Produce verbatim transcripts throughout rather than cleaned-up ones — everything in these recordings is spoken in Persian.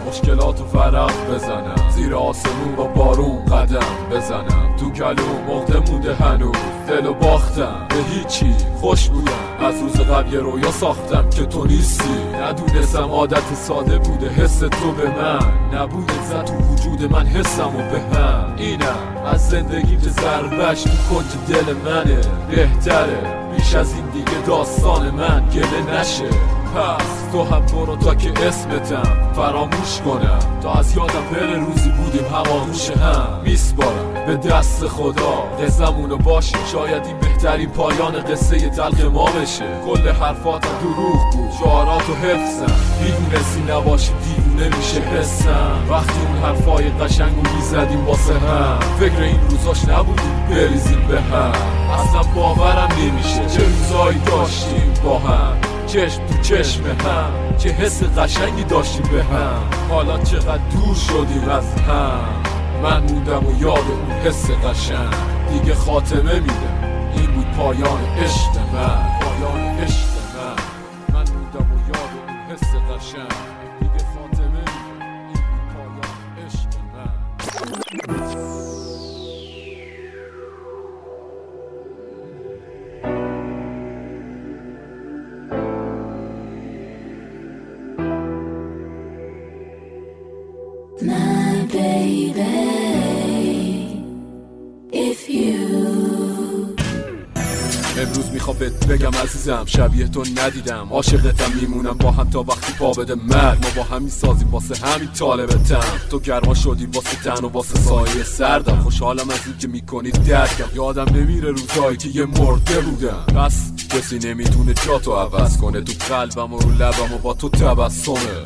مشکلاتو ورق بزنم، زیر آسمون با بارون قدم بزنم. تو کلوم مقده موده هنوز دلو باختم به هیچی، خوش بودم از روز قبل یه رویا ساختم که تو نیستی. ندونستم عادت ساده بوده حس تو به من نبوده، زد تو وجود من حسم و به هم. اینم از زندگی که ضربش تو کنج دل منه، بهتره بیش از این دیگه داستان من گله نشه. پس تو هم برو تا که اسمتم فراموش کنم، تا از یادم بره روزی بودیم هماغوش هم. میسپارم به دست خدا قصه‌مونو باشه، شاید این بهترین پایان قصه تلخ ما بشه. کل حرفاتم دروغ بود، شعاراتو حفظم، میدونستی نباشی دیوونه میشه حسم. وقتی اون حرفای قشنگو میزدیم واسه هم، فکر این روزاش نبودیم بریزیم به هم. اصلا باورم نمیشه چه روزایی داشتیم با هم، چشم تو چشم هم، چه حس قشنگی داشتیم به هم. حالا چقدر دور شدیم از هم، من موندم و یاد اون حس قشنگ دیگه خاتمه میدم. این بود پایان عشق من، پایان عشق من. من موندم و یاد اون حس قشنگ دیگه خاتمه میدم. این بود پایان عشق من. My baby, if you امروز میخوام بهت بگم عزیزم شبیه تو ندیدم، عاشقتم میمونم با هم تا وقتی پا بده مرگ. ما با هم میسازیم واسه همین طالبتم، تو گرما شدی واسه تن و واسه سایه سردم. خوشحالم از این که میکنی درکم، یادم نمیره روزایی که یه مرده بودم. پس کسی نمیتونه جاتو عوض کنه، تو قلبم و رو لبم و با تو تبسمه.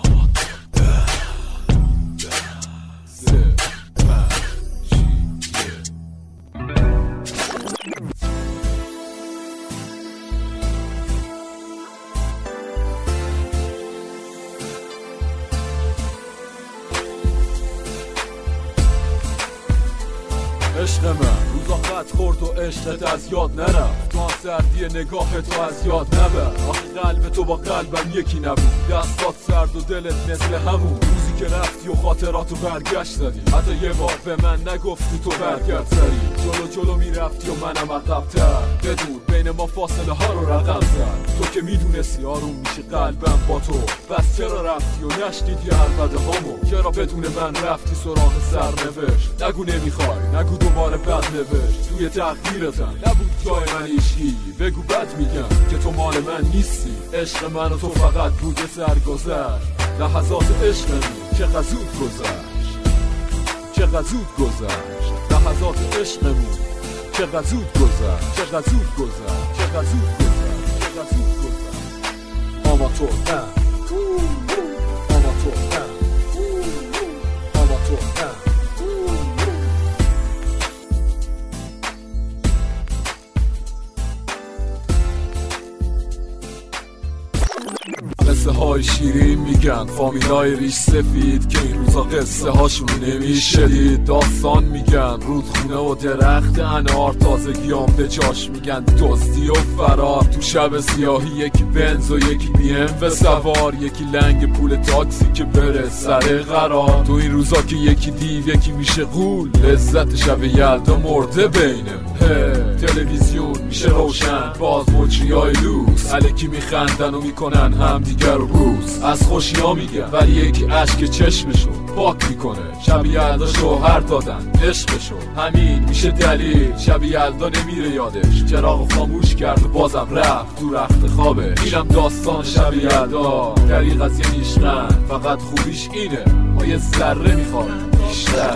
عشق من روزا خط خورد و عشقت از یاد نرفت، تو هم سردی نگاه تو از یاد نبر. آخه قلب تو با قلبم یکی نبود، دستات سرد و دلت مثل همون روزی که رفتی و خاطراتو برگشت زدی. حتی یه بار به من نگفتی تو برگرد سری، جلو جلو میرفتی و منم عقب‌تر. بدون بین ما فاصله ها رو رقم زد، تو که میدونستی آروم میشه قلبم با تو. بس چرا رفتی و نشنیدی عربده هامو؟ چرا بدون من رفتی سراغ سرنوشت؟ نگو نمیخوای، نگو دوباره بد نوشت. توی تقدیرتم نبود جای من هیچکی، بگو بد میگم که تو مال من نیستی. عشق من و تو فقط بود سرگذشت، لحظات عشقمون چقدر زود گذشت، چقدر زود گذشت. لحظات عشقمون چقدر زود گذشت، چقدر زود گذشت، چقدر زود گذشت، چقدر زود گذشت. آماتور نه آماتور نه آماتور نه. قصه های شیرین میگن فامیلای ریش سفید که این روزا قصه هاشون نمیشه دید. داستان میگن رودخونه و درخت انار، تازگیام به جاش میگن دزدی و فرار. تو شب سیاهی یکی بنز و یکی بی ام و سوار، یکی لنگ پول تاکسی که بره سر قرار. تو این روزا که یکی دیو یکی میشه غول، لذت شب یلدا مرده بینمون. تلویزیون میشه روشن باز مجریای لوس، الکی میخندن و میکنن هم دیگر رو بوس. از خوشی ها میگن ولی یکی عشق چشمشو پاک میکنه. شب یلدا شوهر دادن عشقشو، همین میشه دلیل شب یلدا نمیره یادش. چراغ خاموش کرد و بازم رفت تو رخت خوابه. اینم داستان شب یلدا، دریغ از یه نیشقن. فقط خوبیش اینه ما یه ذره میخوایم بیشتر.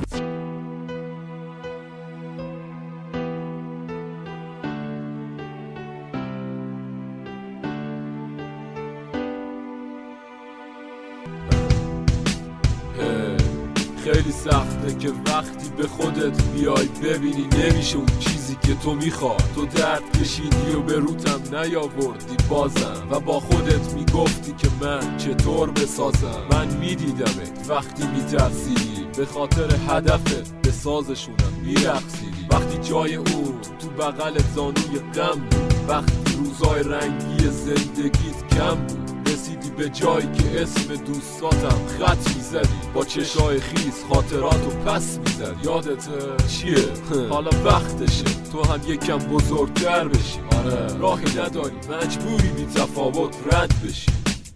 خیلی سخته که وقتی به خودت بیای ببینی نمیشه اون چیزی که تو میخوای. تو درد کشیدی و به روتم نیاوردی بازم، و با خودت میگفتی که من چطور بسازم. من میدیدمت وقتی میترسیدی، به خاطر هدفت به سازشونم میرقصیدی. وقتی جای اون تو بغلت زانوی غم بود، وقتی روزای رنگی زندگیت کم بود، رسیدی به جایی که اسم دوستاتم خط میزدی، با چشای خیز خاطراتو پس میزدی. یادته چیه؟ حالا وقتشه تو هم یکم بزرگتر بشی. آره راهی نداری، مجبوری بی تفاوت رد بشی.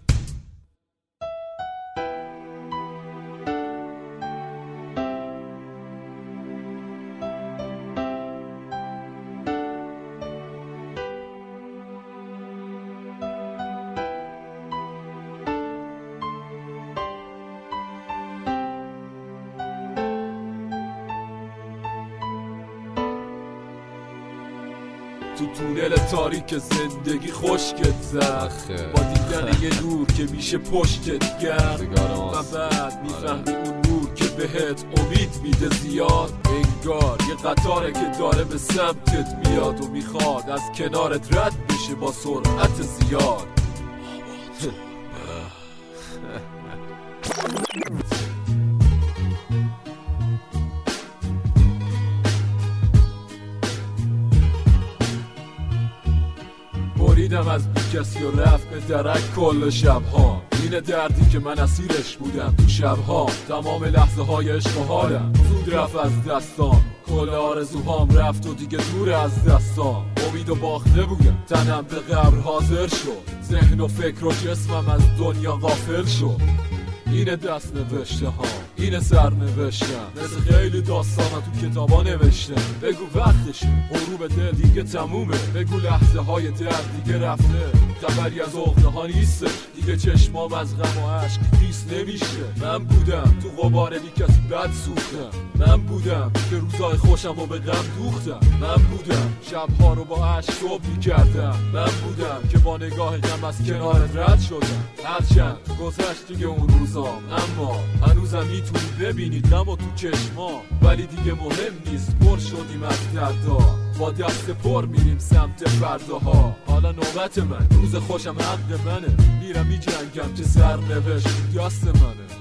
تو تونل تاریک زندگی خشکت زد، با دیدن یه نور که میشه پشتت گرد و بعد میفهمی اون نور که بهت امید میده زیاد. انگار یه قطاره که داره به سمتت میاد و میخواد از کنارت رد بشه با سرعت زیاد. بریدم از بی کسی و رفت به درک کل شبها. اینه دردی که من اسیرش بودم تو شبها. تمام لحظه های عشق و حالم زود رفت از دستام. کل آرزوهام رفت و دیگه دور از دستام. امید و باخته بودم، تنم به قبر حاضر شد. ذهن و فکر و جسمم از دنیا غافل شد. اینه دست نوشته ها، اینه سر نوشتم، مثل خیلی داستانا تو کتابا نوشتم. بگو وقتشه، غروب دل دیگه تمومه. بگو لحظه های درد دیگه رفته، خبری از عقده ها نیستش. دیگه چشمام از غم و عشق خیس نمیشه. من بودم تو غبار بی کسی بد سوختم. من بودم که روزای خوشم رو به غم دوختم. من بودم شبها رو با عشق صبح میکردم. من بودم که با نگاه غم از کنارت رد شدم. هرچند گذشت دیگه اون روزام، اما هنوزم میتونی ببینی غم و تو چشما. ولی دیگه مهم نیست، پر شدیم از دردا. با دست پر میریم سمت فرداها. حالا نوبت من، روز خوشم حق منه. میرم میجنگم که سرنوشت دست منه.